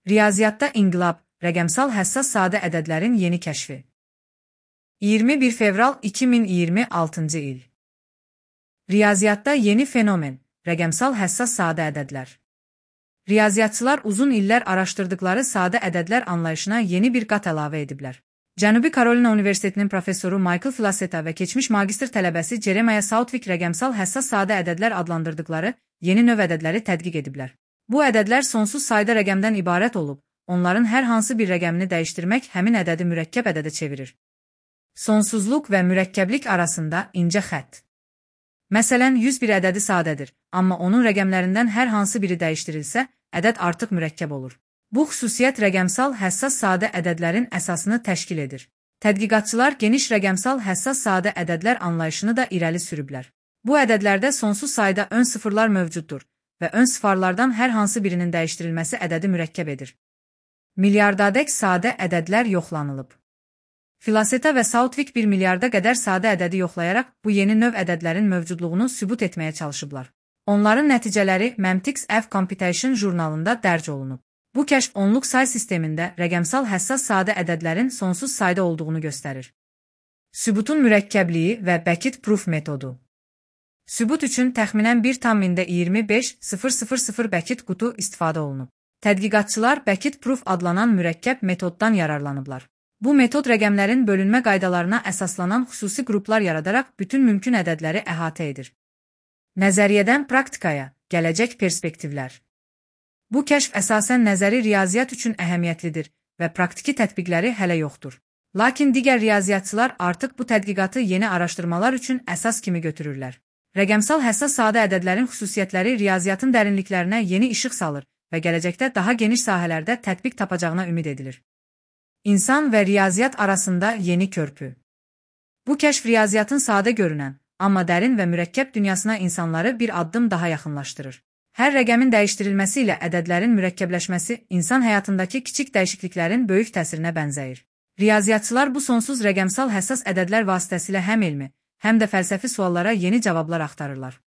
Riyaziyyatda inqilab, rəqəmsal həssas sadə ədədlərin yeni kəşfi. 21 fevral 2026-cı il. Riyaziyyatda yeni fenomen, rəqəmsal həssas sadə ədədlər. Riyaziyyatçılar uzun illər araşdırdıkları sadə ədədlər anlayışına yeni bir qat əlavə ediblər. Cənubi Karolina Universitetinin professoru Michael Flasseta və keçmiş magistr tələbəsi Jeremiah Southwick rəqəmsal həssas sadə ədədlər adlandırdıkları yeni növ ədədləri tədqiq ediblər. Bu ədədlər sonsuz sayda rəqəmdən ibarət olub, onların hər hansı bir rəqəmini dəyişdirmək həmin ədədi mürəkkəb ədədə çevirir. Sonsuzluq və mürəkkəblik arasında incə xətt. Məsələn, 101 ədədi sadədir, amma onun rəqəmlərindən hər hansı biri dəyişdirilsə, ədəd artıq mürəkkəb olur. Bu xüsusiyyət rəqəmsal həssas sadə ədədlərin əsasını təşkil edir. Tədqiqatçılar geniş rəqəmsal həssas sadə ədədlər anlayışını da irəli sürüblər. Bu ədədlərdə sonsuz sayda ön sıfırlar mövcuddur və ön sıfırlardan hər hansı birinin dəyişdirilməsi ədədi mürəkkəb edir. Milyardadək sadə ədədlər yoxlanılıb. Flasseta və Southwick 1 milyarda qədər sadə ədədi yoxlayaraq bu yeni növ ədədlərin mövcudluğunu sübut etməyə çalışıblar. Onların nəticələri Memetics F Computation jurnalında dərc olunub. Bu kəşf onluq say sistemində rəqəmsal həssas sadə ədədlərin sonsuz sayda olduğunu göstərir. Sübutun mürəkkəbliyi və Beckett Proof metodu. Sübut üçün təxminən 1,25,000 Beckett qutu istifadə olunub. Tədqiqatçılar Beckett Proof adlanan mürəkkəb metoddan yararlanıblar. Bu metod rəqəmlərin bölünmə qaydalarına əsaslanan xüsusi qruplar yaradaraq bütün mümkün ədədləri əhatə edir. Nəzəriyyədən praktikaya, gələcək perspektivlər. Bu kəşf əsasən nəzəri riyaziyyat üçün əhəmiyyətlidir və praktiki tətbiqləri hələ yoxdur. Lakin digər riyaziyyatçılar artıq bu tədqiqatı yeni araşdırmalar üçün əsas kimi götürürlər. Rəqəmsal həssas sadə ədədlərin xüsusiyyətləri riyaziyyatın dərinliklərinə yeni işıq salır və gələcəkdə daha geniş sahələrdə tətbiq tapacağına ümid edilir. İnsan və riyaziyyat arasında yeni körpü. Bu kəşf riyaziyyatın sadə görünən, amma dərin və mürəkkəb dünyasına insanları bir addım daha yaxınlaşdırır. Hər rəqəmin dəyişdirilməsi ilə ədədlərin mürəkkəbləşməsi insan həyatındakı kiçik dəyişikliklərin böyük təsirinə bənzəyir. Riyaziyyatçılar bu sonsuz rəqəmsal həssas ədədlər vasitəsilə həm elmi, həm də fəlsəfi suallara yeni cavablar axtarırlar.